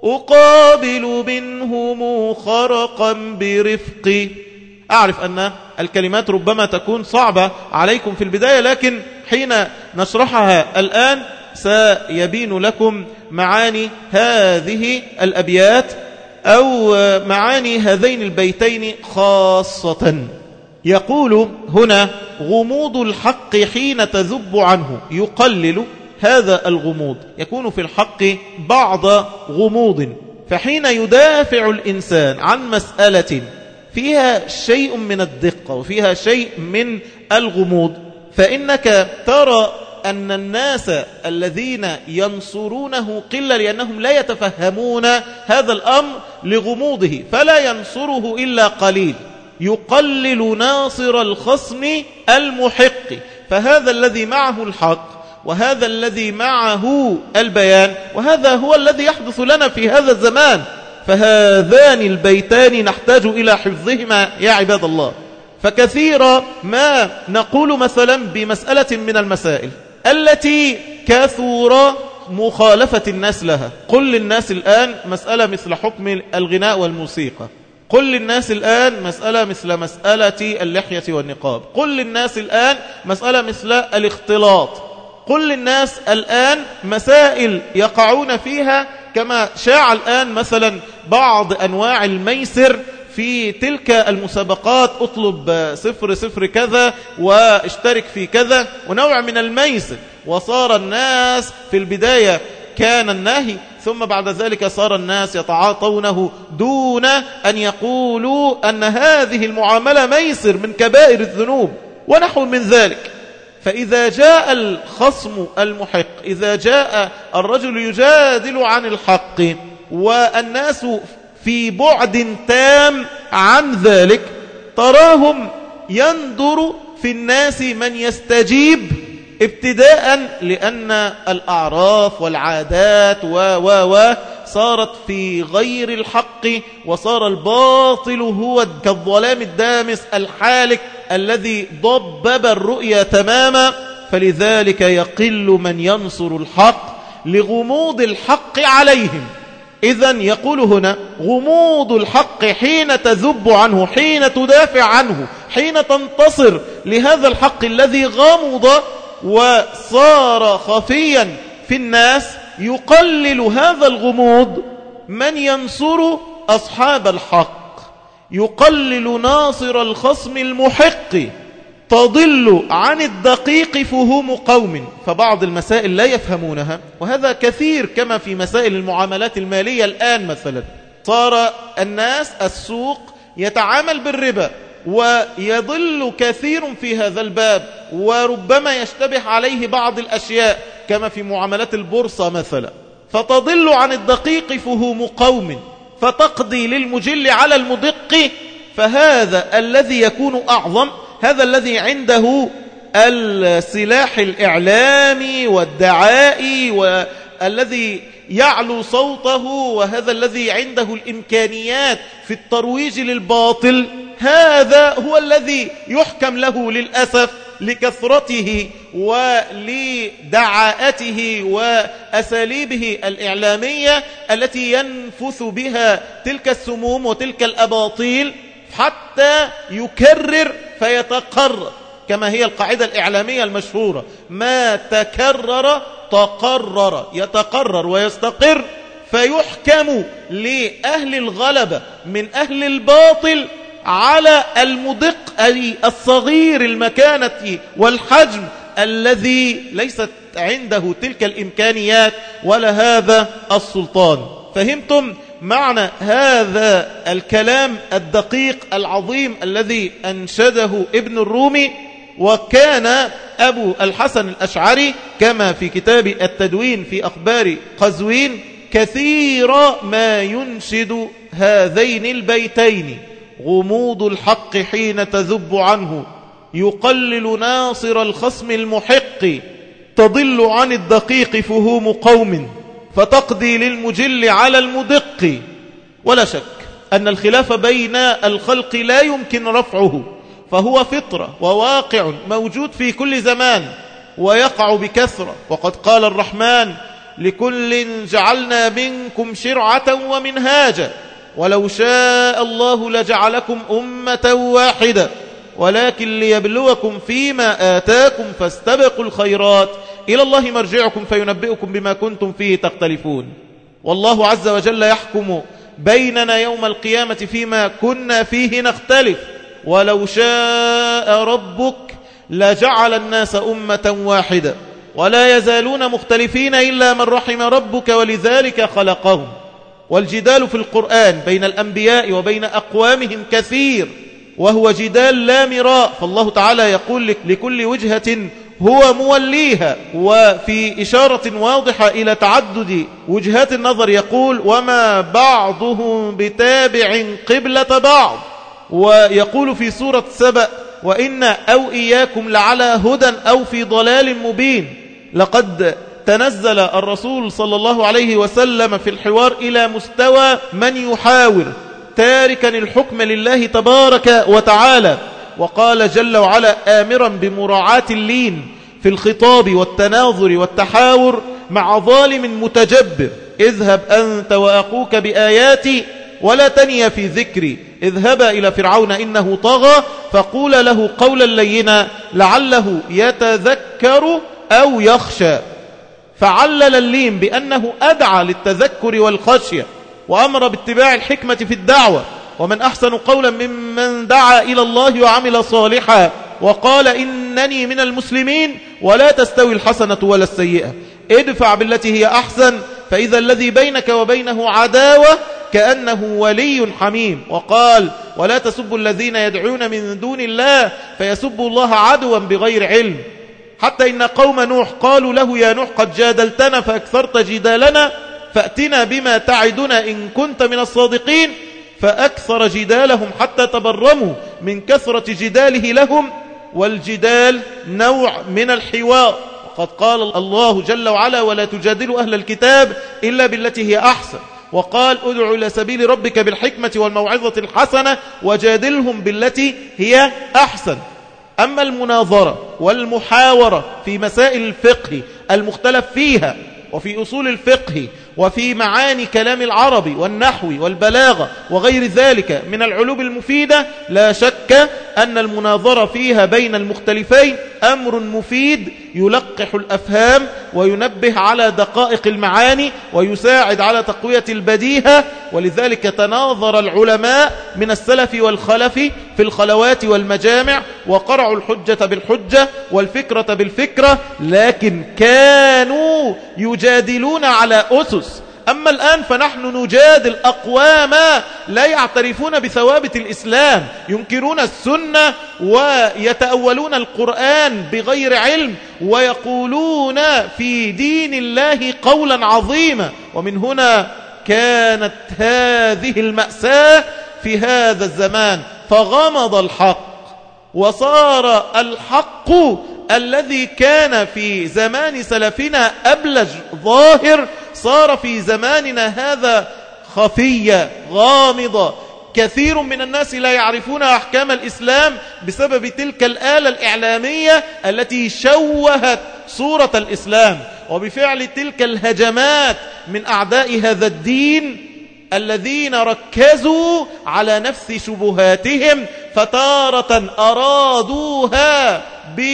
أقابل منهم خرقا برفق. أعرف أن الكلمات ربما تكون صعبة عليكم في البداية، لكن حين نشرحها الآن سيبين لكم معاني هذه الأبيات أو معاني هذين البيتين خاصة. يقول هنا: غموض الحق حين تذب عنه يقلل. هذا الغموض يكون في الحق بعض غموض، فحين يدافع الإنسان عن مسألة فيها شيء من الدقة وفيها شيء من الغموض، فإنك ترى أن الناس الذين ينصرونه قلة لأنهم لا يتفهمون هذا الأمر لغموضه، فلا ينصره إلا قليل. يقلل ناصر الخصم المحق، فهذا الذي معه الحق وهذا الذي معه البيان، وهذا هو الذي يحدث لنا في هذا الزمان. فهذان البيتان نحتاج إلى حفظهما يا عباد الله. فكثيرا ما نقول مثلا بمسألة من المسائل التي كثر مخالفة الناس لها. قل للناس الآن مسألة مثل حكم الغناء والموسيقى، قل للناس الآن مسألة مثل مسألة اللحية والنقاب، قل للناس الآن مسألة مثل الاختلاط، قل للناس الآن مسائل يقعون فيها كما شاع الآن مثلا بعض أنواع الميسر في تلك المسابقات، اطلب صفر صفر كذا واشترك في كذا، ونوع من الميسر. وصار الناس في البداية كان النهي، ثم بعد ذلك صار الناس يتعاطونه دون أن يقولوا أن هذه المعاملة ميسر من كبائر الذنوب ونحو من ذلك. فإذا جاء الخصم المحق، إذا جاء الرجل يجادل عن الحق والناس في بعد تام عن ذلك، تراهم يندر في الناس من يستجيب، ابتداء لأن الأعراف والعادات و و و صارت في غير الحق، وصار الباطل هو كالظلام الدامس الحالك الذي ضبب الرؤيا تماما. فلذلك يقل من ينصر الحق لغموض الحق عليهم. إذن يقول هنا: غموض الحق حين تذب عنه، حين تدافع عنه، حين تنتصر لهذا الحق الذي غمض وصار خفيا في الناس، يقلل هذا الغموض من ينصر أصحاب الحق، يقلل ناصر الخصم المحق، تضل عن الدقيق فهوم قوم. فبعض المسائل لا يفهمونها، وهذا كثير كما في مسائل المعاملات المالية الآن. مثلا صار الناس السوق يتعامل بالربا، ويضل كثير في هذا الباب، وربما يشتبه عليه بعض الأشياء كما في معاملات البورصة مثلا. فتضل عن الدقيق فهوم قوم، فتقضي للمجل على المدق. فهذا الذي يكون أعظم، هذا الذي عنده السلاح الإعلامي والدعائي والذي يعلو صوته، وهذا الذي عنده الإمكانيات في الترويج للباطل، هذا هو الذي يحكم له للأسف لكثرته ولدعاءته وأساليبه الإعلامية التي ينفث بها تلك السموم وتلك الأباطيل، حتى يكرر فيتقرر، كما هي القاعدة الإعلامية المشهورة: ما تكرر تقرر، يتقرر ويستقر، فيحكم لأهل الغلبة من أهل الباطل على المدق أي الصغير المكانة والحجم الذي ليست عنده تلك الإمكانيات ولا هذا السلطان. فهمتم معنى هذا الكلام الدقيق العظيم الذي أنشده ابن الرومي؟ وكان أبو الحسن الأشعري كما في كتاب التدوين في أخبار قزوين كثير ما ينشد هذين البيتين: غموض الحق حين تذب عنه، يقلل ناصر الخصم المحق، تضل عن الدقيق فهوم قوم، فتقضي للمجل على المدق. ولا شك أن الخلاف بين الخلق لا يمكن رفعه، فهو فطرة وواقع موجود في كل زمان ويقع بكثرة. وقد قال الرحمن: لكل جعلنا منكم شرعة ومنهاجا ولو شاء الله لجعلكم أمة واحدة ولكن ليبلوكم فيما آتاكم فاستبقوا الخيرات إلى الله مرجعكم فينبئكم بما كنتم فيه تختلفون. والله عز وجل يحكم بيننا يوم القيامة فيما كنا فيه نختلف. ولو شاء ربك لجعل الناس أمة واحدة ولا يزالون مختلفين إلا من رحم ربك ولذلك خلقهم. والجدال في القرآن بين الأنبياء وبين أقوامهم كثير، وهو جدال لا مراء. فالله تعالى يقول لكل وجهة هو موليها، وفي إشارة واضحة إلى تعدد وجهات النظر يقول: وما بعضهم بتابع قبلة بعض. ويقول في سورة سبأ: وإن أو إياكم لعلى هدى أو في ضلال مبين. لقد تنزل الرسول صلى الله عليه وسلم في الحوار إلى مستوى من يحاور تاركا الحكم لله تبارك وتعالى، وقال جل وعلا آمرا بمراعاة اللين في الخطاب والتناظر والتحاور مع ظالم متجبر: اذهب أنت وأخوك بآياتي ولا تنيا في ذكري، اذهبا إلى فرعون إنه طغى فقول له قولا لينا لعله يتذكر أو يخشى. فعلل اللين بأنه أدعى للتذكر والخشية، وأمر باتباع الحكمة في الدعوة: ومن أحسن قولا ممن دعا إلى الله وعمل صالحا وقال إنني من المسلمين. ولا تستوي الحسنة ولا السيئة، ادفع بالتي هي أحسن فإذا الذي بينك وبينه عداوة كأنه ولي حميم. وقال: ولا تسبوا الذين يدعون من دون الله فيسبوا الله عدوا بغير علم. حتى إن قوم نوح قالوا له: يا نوح قد جادلتنا فأكثرت جدالنا فأتنا بما تعدنا إن كنت من الصادقين. فأكثر جدالهم حتى تبرموا من كثرة جداله لهم. والجدال نوع من الحوار، وقد قال الله جل وعلا: ولا تجادلوا أهل الكتاب إلا بالتي هي أحسن. وقال: ادعوا إلى سبيل ربك بالحكمة والموعظة الحسنة وجادلهم بالتي هي أحسن. أما المناظرة والمحاورة في مسائل الفقه المختلف فيها وفي أصول الفقه وفي معاني كلام العربي والنحو والبلاغة وغير ذلك من العلوم المفيدة، لا شك أن المناظرة فيها بين المختلفين أمر مفيد يلقح الأفهام وينبه على دقائق المعاني ويساعد على تقوية البديهة. ولذلك تناظر العلماء من السلف والخلف في الخلوات والمجامع وقرعوا الحجة بالحجة والفكرة بالفكرة، لكن كانوا يجادلون على أسس. أما الآن فنحن نجادل أقواما لا يعترفون بثوابت الإسلام، ينكرون السنة ويتأولون القرآن بغير علم ويقولون في دين الله قولا عظيما. ومن هنا كانت هذه المأساة في هذا الزمان، فغمض الحق وصار الحق الذي كان في زمان سلفنا أبلج ظاهر صار في زماننا هذا خفية غامضة. كثير من الناس لا يعرفون أحكام الإسلام بسبب تلك الآلة الإعلامية التي شوهت صورة الإسلام، وبفعل تلك الهجمات من أعداء هذا الدين الذين ركزوا على نفس شبهاتهم، فتارة أرادوها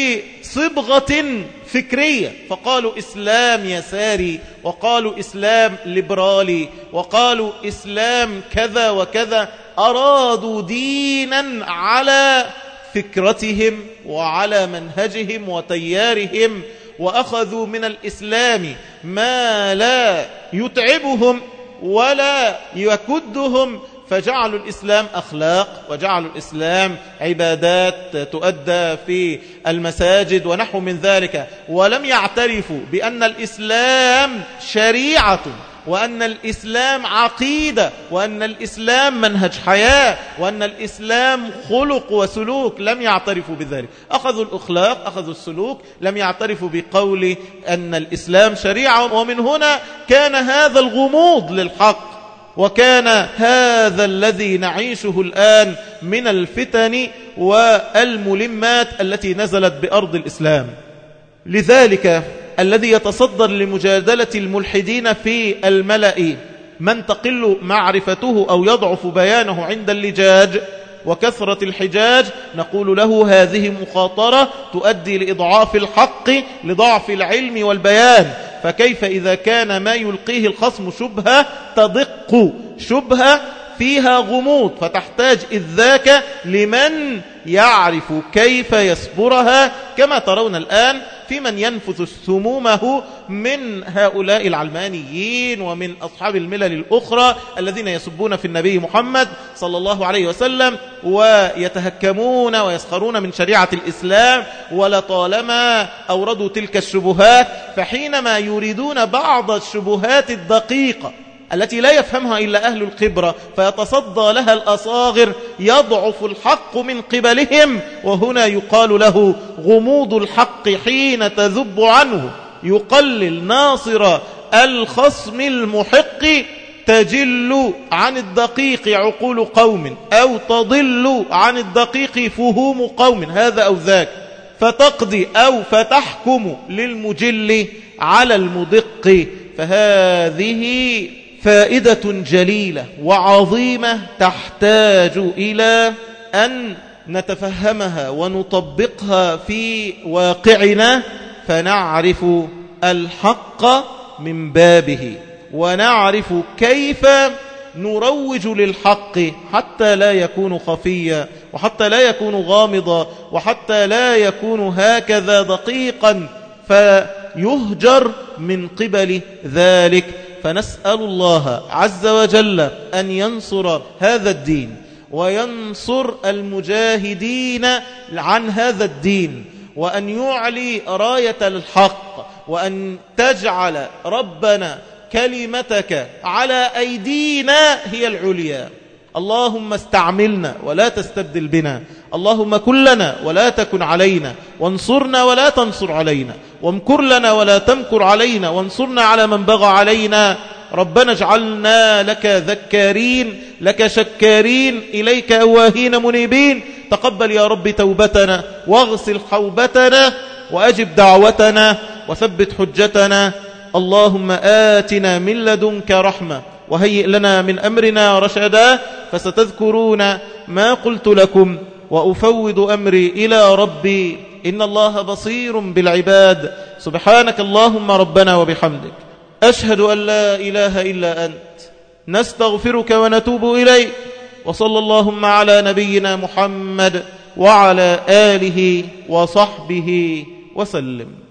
بصبغة فكرية فقالوا إسلام يساري، وقالوا إسلام ليبرالي، وقالوا إسلام كذا وكذا. أرادوا دينا على فكرتهم وعلى منهجهم وتيارهم، وأخذوا من الإسلام ما لا يتعبهم ولا يكدهم، فجعلوا الإسلام أخلاق وجعلوا الإسلام عبادات تؤدى في المساجد ونحو من ذلك، ولم يعترفوا بأن الإسلام شريعة وأن الإسلام عقيدة وأن الإسلام منهج حياة وأن الإسلام خلق وسلوك. لم يعترفوا بذلك، أخذوا الأخلاق أخذوا السلوك، لم يعترفوا بقول أن الإسلام شريعة. ومن هنا كان هذا الغموض للحق، وكان هذا الذي نعيشه الآن من الفتن والملمات التي نزلت بأرض الإسلام. لذلك الذي يتصدر لمجادلة الملحدين في الملأ من تقل معرفته أو يضعف بيانه عند اللجاج وكثرة الحجاج، نقول له هذه مخاطرة تؤدي لإضعاف الحق لضعف العلم والبيان. فكيف إذا كان ما يلقيه الخصم شبهة تدق شبهة فيها غموض، فتحتاج إذ ذاك لمن يعرف كيف يصبرها، كما ترون الآن في من ينفث سمومه من هؤلاء العلمانيين ومن أصحاب الملل الأخرى الذين يسبون في النبي محمد صلى الله عليه وسلم ويتهكمون ويسخرون من شريعة الإسلام، ولطالما أوردوا تلك الشبهات. فحينما يريدون بعض الشبهات الدقيقة التي لا يفهمها إلا أهل الخبرة فيتصدى لها الأصاغر، يضعف الحق من قبلهم. وهنا يقال له غموض الحق حين تذب عنه، يقلل ناصر الخصم المحق، تجل عن الدقيق عقول قوم أو تضل عن الدقيق فهوم قوم، هذا أو ذاك، فتقضي أو فتحكم للمجل على المدق. فهذه فائدة جليلة وعظيمة تحتاج إلى أن نتفهمها ونطبقها في واقعنا، فنعرف الحق من بابه ونعرف كيف نروج للحق حتى لا يكون خفيا وحتى لا يكون غامضا وحتى لا يكون هكذا دقيقا فيهجر من قبل ذلك. فنسأل الله عز وجل أن ينصر هذا الدين وينصر المجاهدين عن هذا الدين، وأن يعلي راية الحق، وأن تجعل ربنا كلمتك على أيدينا هي العليا. اللهم استعملنا ولا تستبدل بنا، اللهم كن لنا ولا تكن علينا، وانصرنا ولا تنصر علينا، وامكر لنا ولا تمكر علينا، وانصرنا على من بغى علينا. ربنا اجعلنا لك ذكارين لك شكارين إليك أواهين منيبين. تقبل يا رب توبتنا واغسل حوبتنا وأجب دعوتنا وثبت حجتنا. اللهم آتنا من لدنك رحمة وهيئ لنا من أمرنا رشدا. فستذكرون ما قلت لكم وأفوض أمري إلى ربي، إن الله بصير بالعباد. سبحانك اللهم ربنا وبحمدك، أشهد أن لا إله إلا أنت، نستغفرك ونتوب إليك. وصلى اللهم على نبينا محمد وعلى آله وصحبه وسلم.